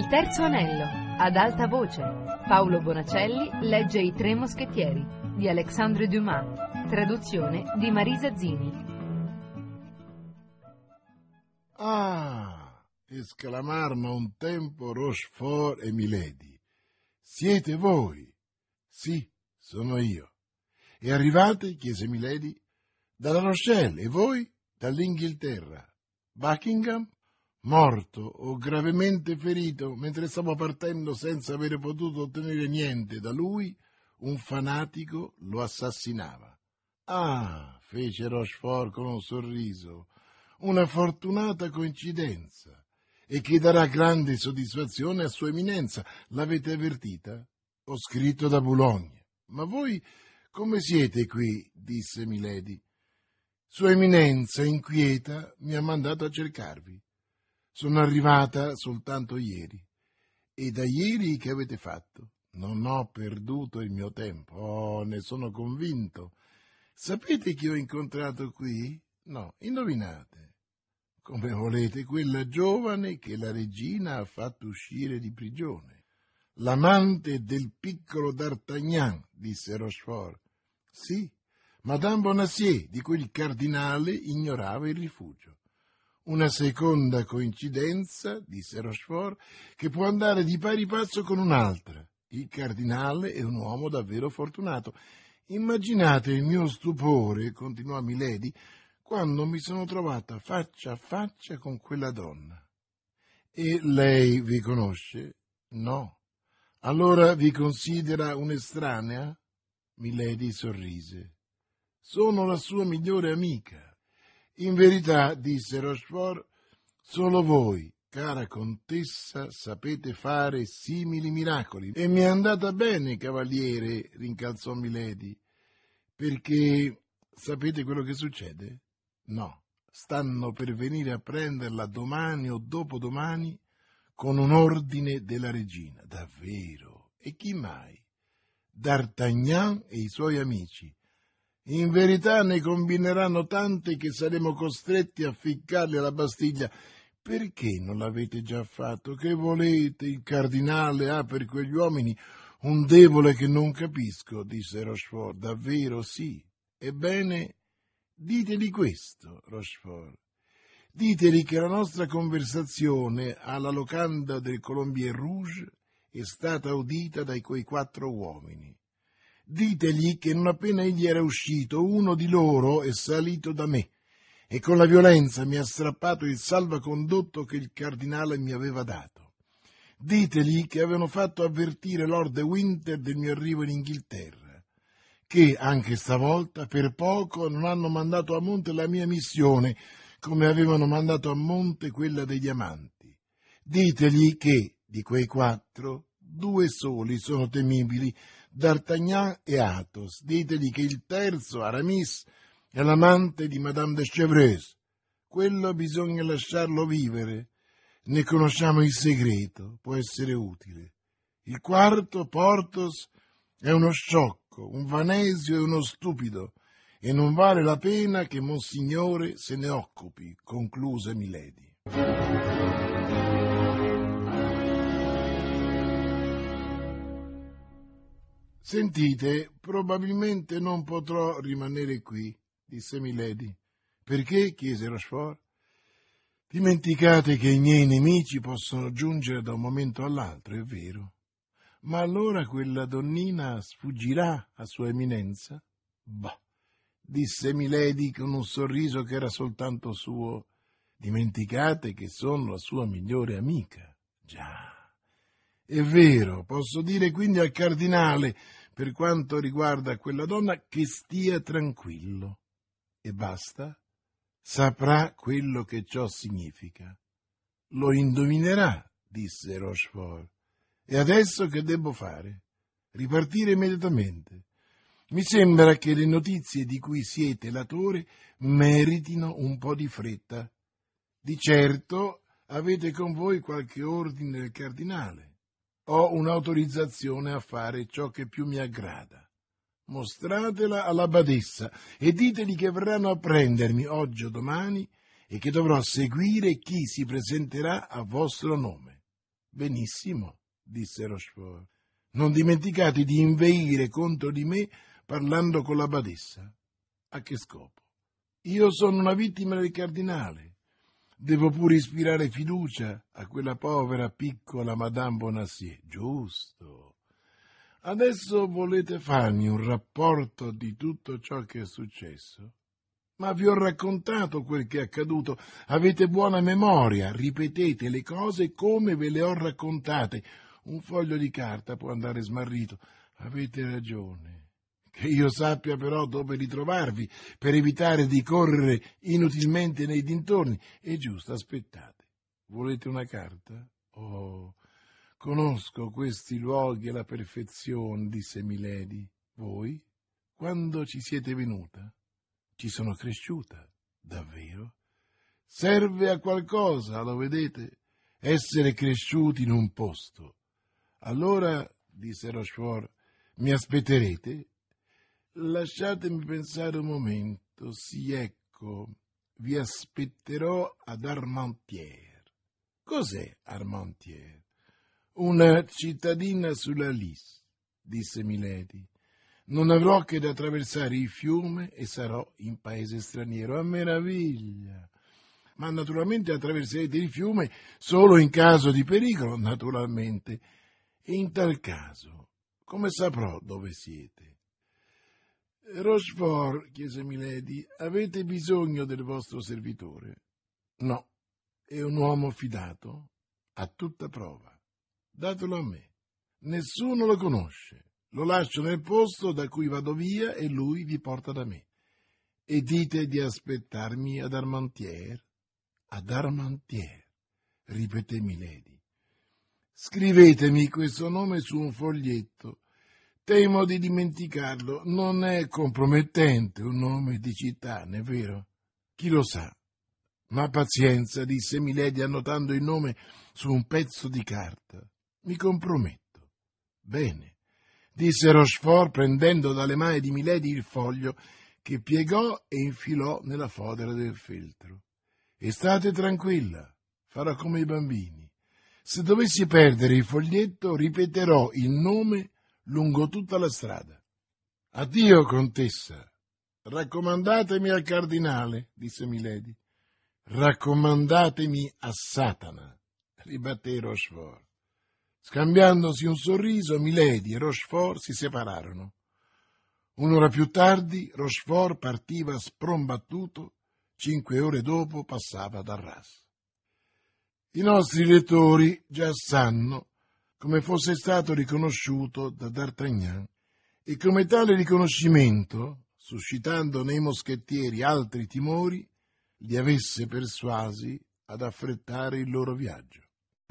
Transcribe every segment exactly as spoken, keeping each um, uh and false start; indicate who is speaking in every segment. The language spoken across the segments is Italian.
Speaker 1: terzo anello, ad alta voce. Paolo Bonacelli legge I Tre Moschettieri di Alexandre Dumas, traduzione di Marisa Zini.
Speaker 2: Ah, esclamarono un tempo Rochefort e Milady. Siete voi? Sì, sono io. E arrivate, chiese Milady, dalla Rochelle, e voi? Dall'Inghilterra. Buckingham? Morto o gravemente ferito mentre stavo partendo senza avere potuto ottenere niente da lui, un fanatico lo assassinava. Ah, fece Rochefort con un sorriso, una fortunata coincidenza, e che darà grande soddisfazione a Sua Eminenza. L'avete avvertita? Ho scritto da Boulogne. Ma voi come siete qui? Disse Milady. Sua Eminenza, inquieta, mi ha mandato a cercarvi. Sono arrivata soltanto ieri. E da ieri che avete fatto? Non ho perduto il mio tempo. Oh, ne sono convinto. Sapete chi ho incontrato qui? No, indovinate. Come volete, quella giovane che la regina ha fatto uscire di prigione. L'amante del piccolo D'Artagnan, disse Rochefort. Sì, Madame Bonacieux, di cui il cardinale ignorava il rifugio. Una seconda coincidenza, disse Rochefort, che può andare di pari passo con un'altra. Il cardinale è un uomo davvero fortunato. Immaginate il mio stupore, continuò Milady, quando mi sono trovata faccia a faccia con quella donna. E lei vi conosce? No. Allora vi considera un'estranea? Milady sorrise. Sono la sua migliore amica. In verità, disse Rochefort, solo voi, cara contessa, sapete fare simili miracoli. E mi è andata bene, cavaliere, rincalzò Milady, perché sapete quello che succede? No, stanno per venire a prenderla domani o dopodomani con un ordine della regina. Davvero? E chi mai? D'Artagnan e i suoi amici. In verità ne combineranno tante che saremo costretti a ficcarli alla Bastiglia. Perché non l'avete già fatto? Che volete? Il cardinale ha per quegli uomini un debole che non capisco, disse Rochefort. Davvero sì. Ebbene, diteli questo, Rochefort. Diteli che la nostra conversazione alla locanda del Colombier Rouge è stata udita dai quei quattro uomini. Ditegli che non appena egli era uscito, uno di loro è salito da me e con la violenza mi ha strappato il salvacondotto che il cardinale mi aveva dato. Ditegli che avevano fatto avvertire Lord de Winter del mio arrivo in Inghilterra, che anche stavolta per poco non hanno mandato a monte la mia missione come avevano mandato a monte quella dei diamanti. Ditegli che di quei quattro, due soli sono temibili, D'Artagnan e Athos. Ditegli che il terzo, Aramis, è l'amante di Madame de Chevreuse. Quello bisogna lasciarlo vivere. Ne conosciamo il segreto, può essere utile. Il quarto, Porthos, è uno sciocco, un vanesio e uno stupido, e non vale la pena che Monsignore se ne occupi, concluse Milady. Sentite, probabilmente non potrò rimanere qui, disse Milady. Perché? Chiese Rochefort. Dimenticate che i miei nemici possono giungere da un momento all'altro, è vero. Ma allora quella donnina sfuggirà a Sua Eminenza? Bah, disse Milady con un sorriso che era soltanto suo. Dimenticate che sono la sua migliore amica. Già. È vero, posso dire quindi al cardinale, per quanto riguarda quella donna, che stia tranquillo. E basta? Saprà quello che ciò significa. Lo indovinerà, disse Rochefort. E adesso che debbo fare? Ripartire immediatamente. Mi sembra che le notizie di cui siete latore meritino un po' di fretta. Di certo avete con voi qualche ordine del cardinale. Ho un'autorizzazione a fare ciò che più mi aggrada. Mostratela alla badessa e diteli che verranno a prendermi oggi o domani e che dovrò seguire chi si presenterà a vostro nome. Benissimo, disse Rochefort. Non dimenticate di inveire contro di me parlando con la badessa. A che scopo? Io sono una vittima del cardinale. Devo pure ispirare fiducia a quella povera piccola Madame Bonacieux. Giusto. Adesso volete farmi un rapporto di tutto ciò che è successo? Ma vi ho raccontato quel che è accaduto. Avete buona memoria, ripetete le cose come ve le ho raccontate. Un foglio di carta può andare smarrito. Avete ragione. Che io sappia però dove ritrovarvi per evitare di correre inutilmente nei dintorni. È giusto, aspettate. Volete una carta? Oh, conosco questi luoghi alla perfezione, disse Milady. Voi? Quando ci siete venuta? Ci sono cresciuta. Davvero? Serve a qualcosa, lo vedete? Essere cresciuti in un posto. Allora, disse Rochefort, mi aspetterete? Lasciatemi pensare un momento. Sì, ecco, vi aspetterò ad Armentières. Cos'è Armentières? Una cittadina sulla Lys, disse Milady. Non avrò che da attraversare il fiume e sarò in paese straniero. A meraviglia! Ma naturalmente attraverserete il fiume solo in caso di pericolo, naturalmente. E in tal caso, come saprò dove siete? Rochefort, chiese Milady, avete bisogno del vostro servitore? No, è un uomo fidato, a tutta prova. Datelo a me. Nessuno lo conosce. Lo lascio nel posto da cui vado via e lui vi porta da me. E dite di aspettarmi ad Armentières? Ad Armentières, ripeté Milady. Scrivetemi questo nome su un foglietto. Temo di dimenticarlo. Non è compromettente un nome di città, non è vero? Chi lo sa? Ma pazienza, disse Milady annotando il nome su un pezzo di carta. Mi comprometto. Bene, disse Rochefort prendendo dalle mani di Milady il foglio che piegò e infilò nella fodera del feltro. E state tranquilla, farò come i bambini. Se dovessi perdere il foglietto, ripeterò il nome lungo tutta la strada. Addio, contessa. Raccomandatemi al cardinale, disse Milady. Raccomandatemi a Satana, ribatté Rochefort. Scambiandosi un sorriso, Milady e Rochefort si separarono. Un'ora più tardi, Rochefort partiva sprombattuto, cinque ore dopo passava ad Arras. I nostri lettori già sanno come fosse stato riconosciuto da D'Artagnan e come tale riconoscimento, suscitando nei moschettieri altri timori, li avesse persuasi ad affrettare il loro viaggio.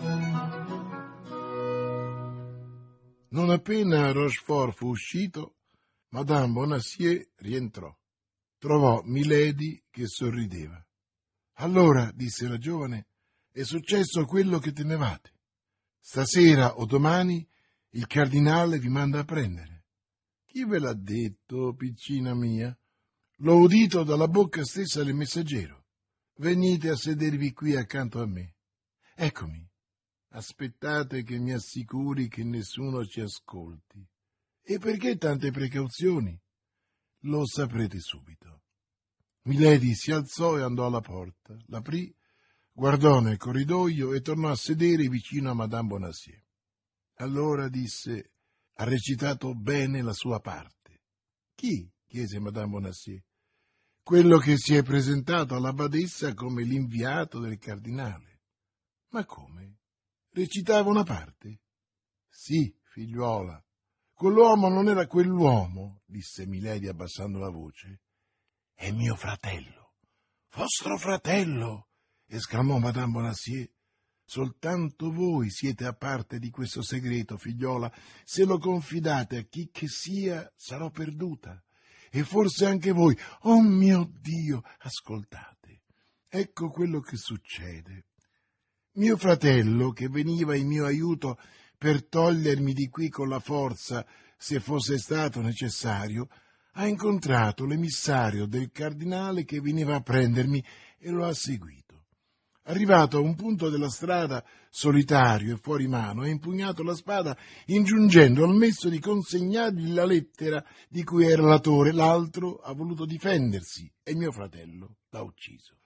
Speaker 2: Non appena Rochefort fu uscito, Madame Bonacieux rientrò. Trovò Milady che sorrideva. Allora, disse la giovane, è successo quello che temevate. Stasera o domani il cardinale vi manda a prendere. Chi ve l'ha detto, piccina mia? L'ho udito dalla bocca stessa del messaggero. Venite a sedervi qui accanto a me. Eccomi. Aspettate che mi assicuri che nessuno ci ascolti. E perché tante precauzioni? Lo saprete subito. Milady si alzò e andò alla porta, l'aprì, guardò nel corridoio e tornò a sedere vicino a Madame Bonacieux. Allora disse, ha recitato bene la sua parte. Chi? Chiese Madame Bonacieux. Quello che si è presentato alla badessa come l'inviato del cardinale. Ma come? Recitava una parte? Sì, figliuola. Quell'uomo non era quell'uomo, disse Milady abbassando la voce. È mio fratello. Vostro fratello, esclamò Madame Bonacieux. Soltanto voi siete a parte di questo segreto, figliola. Se lo confidate a chi che sia, sarò perduta. E forse anche voi. Oh mio Dio, ascoltate. Ecco quello che succede. Mio fratello, che veniva in mio aiuto per togliermi di qui con la forza, se fosse stato necessario, ha incontrato l'emissario del cardinale che veniva a prendermi e lo ha seguito. Arrivato a un punto della strada, solitario e fuori mano, ha impugnato la spada, ingiungendo al messo di consegnargli la lettera di cui era latore. L'altro ha voluto difendersi e mio fratello l'ha ucciso.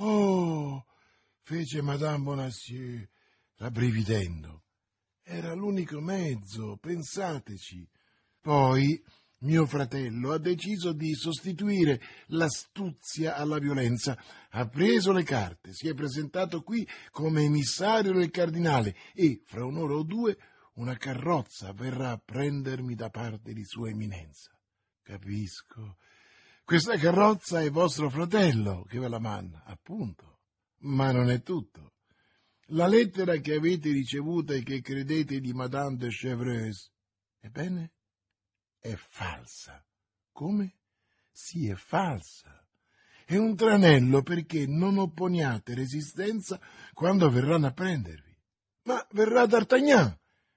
Speaker 2: Oh, fece Madame Bonacieux, rabbrividendo. Era l'unico mezzo, pensateci. Poi mio fratello ha deciso di sostituire l'astuzia alla violenza. Ha preso le carte, si è presentato qui come emissario del cardinale e, fra un'ora o due, una carrozza verrà a prendermi da parte di sua eminenza. Capisco. Questa carrozza è vostro fratello che ve la manda, appunto. Ma non è tutto. La lettera che avete ricevuta e che credete di Madame de Chevreuse, ebbene, è falsa. Come? Sì, è falsa. È un tranello perché non opponiate resistenza quando verranno a prendervi. Ma verrà D'Artagnan.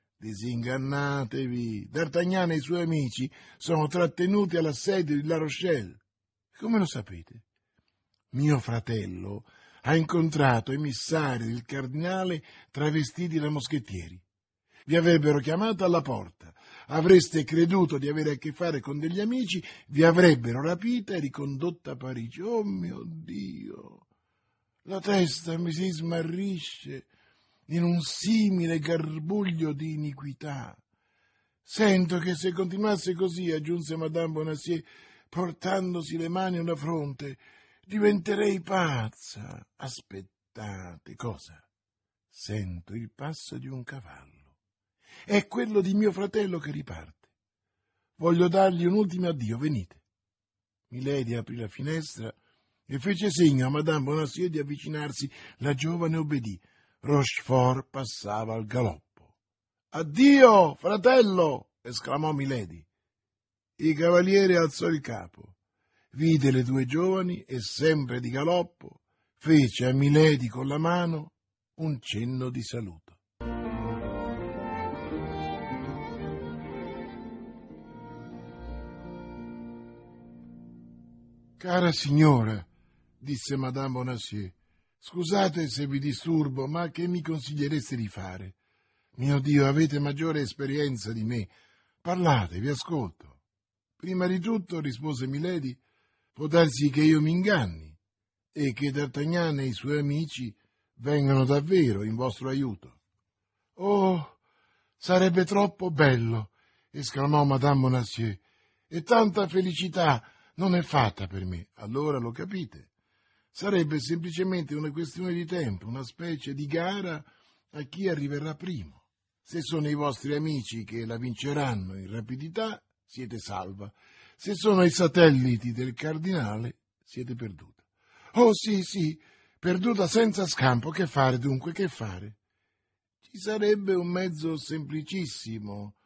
Speaker 2: Disingannatevi. D'Artagnan e i suoi amici sono trattenuti all'assedio di La Rochelle. Come lo sapete? Mio fratello ha incontrato emissari del cardinale travestiti da moschettieri. Vi avrebbero chiamato alla porta, avreste creduto di avere a che fare con degli amici, vi avrebbero rapita e ricondotta a Parigi. Oh mio Dio! La testa mi si smarrisce in un simile garbuglio di iniquità. Sento che se continuasse così, aggiunse Madame Bonacieux, portandosi le mani alla fronte, diventerei pazza. Aspettate, cosa? Sento il passo di un cavallo. È quello di mio fratello che riparte. Voglio dargli un ultimo addio, venite. Milady aprì la finestra e fece segno a Madame Bonacieux di avvicinarsi. La giovane obbedì. Rochefort passava al galoppo. Addio, fratello! Esclamò Milady. Il cavaliere alzò il capo, vide le due giovani e, sempre di galoppo, fece a Milady con la mano un cenno di saluto. Cara signora, disse Madame Bonacieux, scusate se vi disturbo, ma che mi consigliereste di fare? Mio Dio, avete maggiore esperienza di me. Parlate, vi ascolto. Prima di tutto, rispose Milady, può darsi che io mi inganni e che D'Artagnan e i suoi amici vengano davvero in vostro aiuto. Oh, sarebbe troppo bello, esclamò Madame Bonacieux, e tanta felicità non è fatta per me. Allora lo capite. Sarebbe semplicemente una questione di tempo, una specie di gara a chi arriverà primo. Se sono i vostri amici che la vinceranno in rapidità, siete salva. Se sono i satelliti del cardinale, siete perduta. Oh sì, sì, perduta senza scampo. Che fare dunque, che fare? Ci sarebbe un mezzo semplicissimo,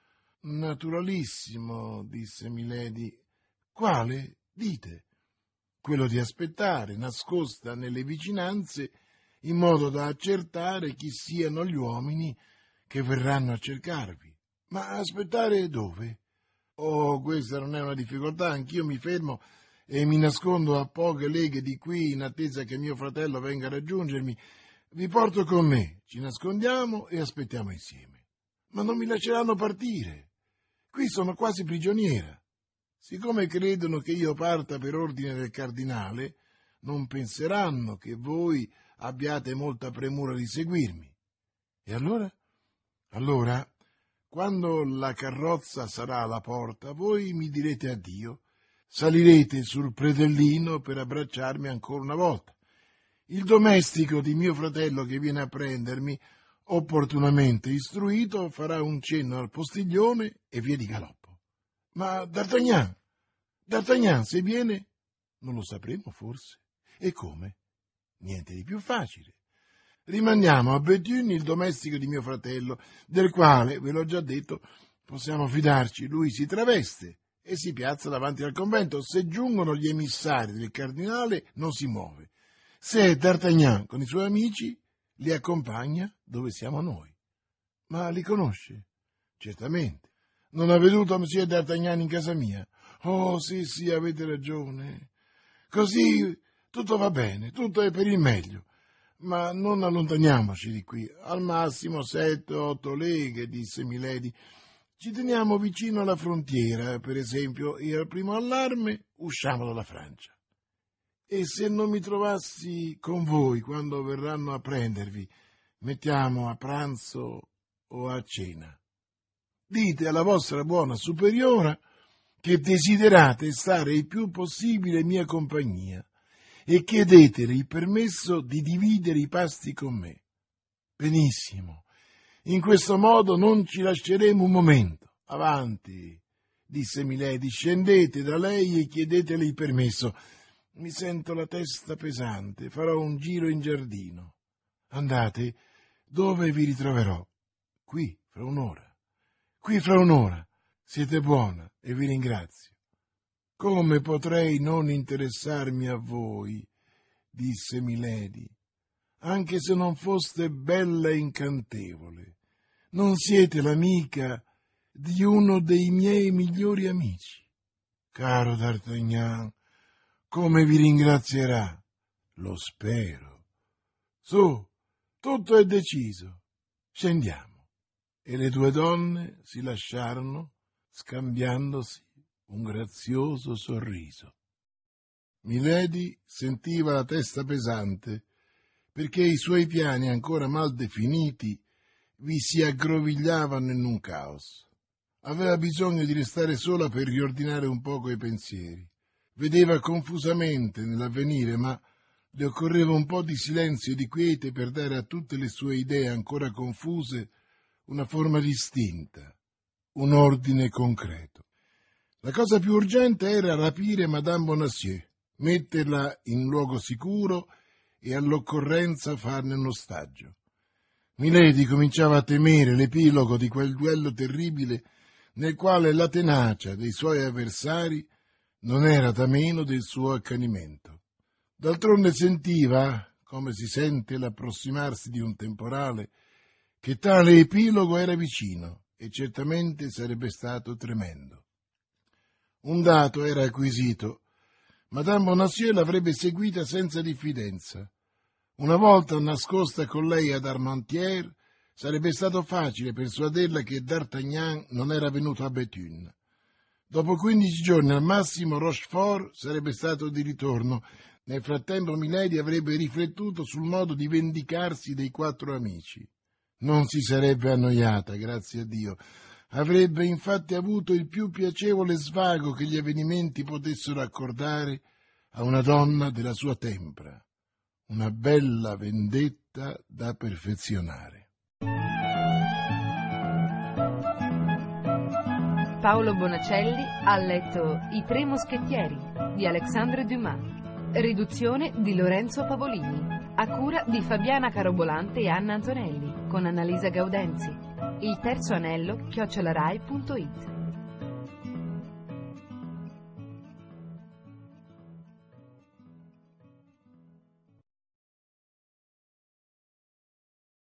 Speaker 2: naturalissimo, disse Milady. Quale? Dite. Quello di aspettare, nascosta nelle vicinanze, in modo da accertare chi siano gli uomini che verranno a cercarvi. Ma aspettare dove? Oh, questa non è una difficoltà, anch'io mi fermo e mi nascondo a poche leghe di qui in attesa che mio fratello venga a raggiungermi. Vi porto con me, ci nascondiamo e aspettiamo insieme. Ma non mi lasceranno partire. Qui sono quasi prigioniera. Siccome credono che io parta per ordine del cardinale, non penseranno che voi abbiate molta premura di seguirmi. E allora? Allora, quando la carrozza sarà alla porta, voi mi direte addio, salirete sul predellino per abbracciarmi ancora una volta. Il domestico di mio fratello che viene a prendermi, opportunamente istruito, farà un cenno al postiglione e via di galoppo. Ma D'Artagnan, D'Artagnan, se viene, non lo sapremo forse. E come? Niente di più facile. Rimandiamo a Bethune il domestico di mio fratello, del quale, ve l'ho già detto, possiamo fidarci. Lui si traveste e si piazza davanti al convento. Se giungono gli emissari del cardinale, non si muove. Se è D'Artagnan con i suoi amici, li accompagna dove siamo noi. Ma li conosce? Certamente. Non ha veduto Monsieur D'Artagnan in casa mia? Oh, sì, sì, avete ragione. Così tutto va bene, tutto è per il meglio. Ma non allontaniamoci di qui, al massimo sette o otto leghe, disse Milady. Ci teniamo vicino alla frontiera, per esempio, e al primo allarme usciamo dalla Francia. E se non mi trovassi con voi quando verranno a prendervi, mettiamo a pranzo o a cena. Dite alla vostra buona superiora che desiderate stare il più possibile in mia compagnia e chiedetele il permesso di dividere i pasti con me. Benissimo, in questo modo non ci lasceremo un momento. Avanti, disse Milady, scendete da lei e chiedetele il permesso. Mi sento la testa pesante, farò un giro in giardino. Andate, dove vi ritroverò? Qui, fra un'ora. Qui, fra un'ora. Siete buona e vi ringrazio. Come potrei non interessarmi a voi, disse Milady, anche se non foste bella e incantevole. Non siete l'amica di uno dei miei migliori amici. Caro D'Artagnan, come vi ringrazierà? Lo spero. Su, tutto è deciso. Scendiamo. E le due donne si lasciarono scambiandosi un grazioso sorriso. Milady sentiva la testa pesante perché i suoi piani ancora mal definiti vi si aggrovigliavano in un caos. Aveva bisogno di restare sola per riordinare un poco i pensieri. Vedeva confusamente nell'avvenire, ma le occorreva un po' di silenzio e di quiete per dare a tutte le sue idee ancora confuse una forma distinta, un ordine concreto. La cosa più urgente era rapire Madame Bonacieux, metterla in luogo sicuro e all'occorrenza farne un ostaggio. Milady cominciava a temere l'epilogo di quel duello terribile nel quale la tenacia dei suoi avversari non era da meno del suo accanimento. D'altronde sentiva, come si sente l'approssimarsi di un temporale, che tale epilogo era vicino e certamente sarebbe stato tremendo. Un dato era acquisito. Madame Bonacieux l'avrebbe seguita senza diffidenza. Una volta nascosta con lei ad Armentières, sarebbe stato facile persuaderla che D'Artagnan non era venuto a Béthune. Dopo quindici giorni al massimo Rochefort sarebbe stato di ritorno. Nel frattempo Milady avrebbe riflettuto sul modo di vendicarsi dei quattro amici. Non si sarebbe annoiata, grazie a Dio. Avrebbe infatti avuto il più piacevole svago che gli avvenimenti potessero accordare a una donna della sua tempra. Una bella vendetta da perfezionare.
Speaker 1: Paolo Bonacelli ha letto I Tre Moschettieri di Alexandre Dumas, riduzione di Lorenzo Pavolini, a cura di Fabiana Carobolante e Anna Antonelli, con Annalisa Gaudenzi. Il terzo anello chiocciolarai punto it.